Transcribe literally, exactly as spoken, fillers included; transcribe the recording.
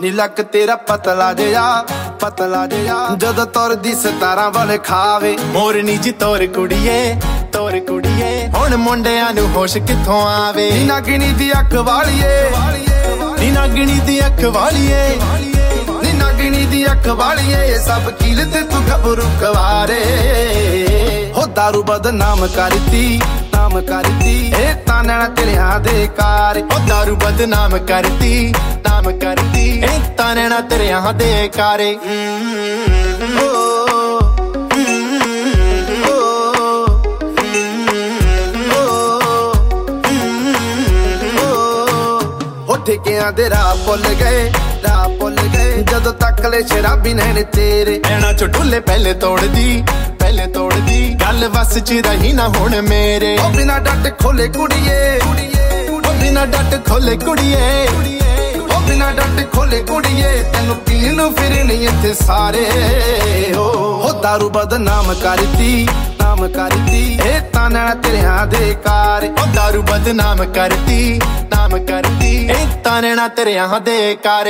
ਨੀ ਲੱਕ ਤੇਰਾ ਪਤਲਾ ਜਿਹਾ ਪਤਲਾ ਜਿਹਾ ਜਦੋਂ ਤੁਰਦੀ ਸਤਾਰਾਂ ਵਾਲੇ ਖਾਵੇ ਮੋਰਨੀ ਜੀ ਤੋਰ ਕੁੜੀਏ ਤੋਰ ਕੁੜੀਏ ਹੁਣ ਮੁੰਡਿਆਂ ਨੂੰ ਹੋਸ਼ ਕਿੱਥੋਂ ਆਵੇ ਨੀ ਨਾਗਣੀ ਦੀ ਅੱਖ ਵਾਲੀਏ ਨੀ ਨਾਗਣੀ ਦੀ ਅੱਖ ਵਾਲੀਏ ਨੀ ਨਾਗਣੀ ਦੀ ਅੱਖ ਵਾਲੀਏ ਸਭ ਕੀਲ ਤੇ ਤੂੰ ਗੱਭਰੂ ਕਵਾਰੇ ਹੋ ਦਾਰੂ ਬਦਨਾਮ ਕਰਤੀ ਨਾਮ ਕਰਤੀ ਇਹ ਤਾਂ ਨੈਣਾ ਤੇਰਿਆਂ ਦੇ ਕਾਰ ਉਹ ਦਾਰੂ ਬਦਨਾਮ ਕਰਤੀ ਨਾਮ ਕਰਤੀ ਇਹ ਤਾਂ ਨੈਣਾ ਤੇਰਿਆਂ ਦੇ ਕਾਰੇ ਠੇਕਿਆਂ ਦੇ ਰਾਹ ਭੁੱਲ ਗਏ ਰਾਹ ਭੁੱਲ ਗਏ ਜਦੋਂ ਤੱਕ ਲੈ ਸ਼ਰਾਬੀ ਨੈਣ ਤੇਰੇ ਐਣਾ ਚ ਢੁੱਲੇ ਪਹਿਲੇ ਤੋੜਦੀ ਪਹਿਲੇ ਤੋੜਦੀ ਗੱਲ ਵਸ ਚ ਰਹੀ ਨਾ ਹੁਣ ਮੇਰੇ ਉਹ ਬਿਨਾ ਡੱਟ ਖੋਲੇ ਕੁੜੀਏ ਉਹ ਬਿਨਾ ਡੱਟ ਖੋਲੇ ਕੁੜੀਏ ਉਹ ਬਿਨਾ ਡੱਟ ਖੋਲੇ ਕੁੜੀਏ ਤੈਨੂੰ ਪੀਣ ਨੂੰ ਫਿਰਨੀ ਇੱਥੇ ਸਾਰੇ ਹੋ ਦਾਰੂ ਬਦਨਾਮ ਕਰਤੀ ਨਾਮ ਕਰਤੀ ਇਹ ਤਾਂ ਨੈਣਾ ਤੇਰਿਆਂ ਦੇ ਕਾਰ ਉਹ ਦਾਰੂ ਬਦਨਾਮ ਕਰਤੀ ਨਾਮ ਕਰਤੀ ਇਹ ਤਾਂ ਨੈਣਾ ਤੇਰਿਆਂ ਦੇ ਕਾਰ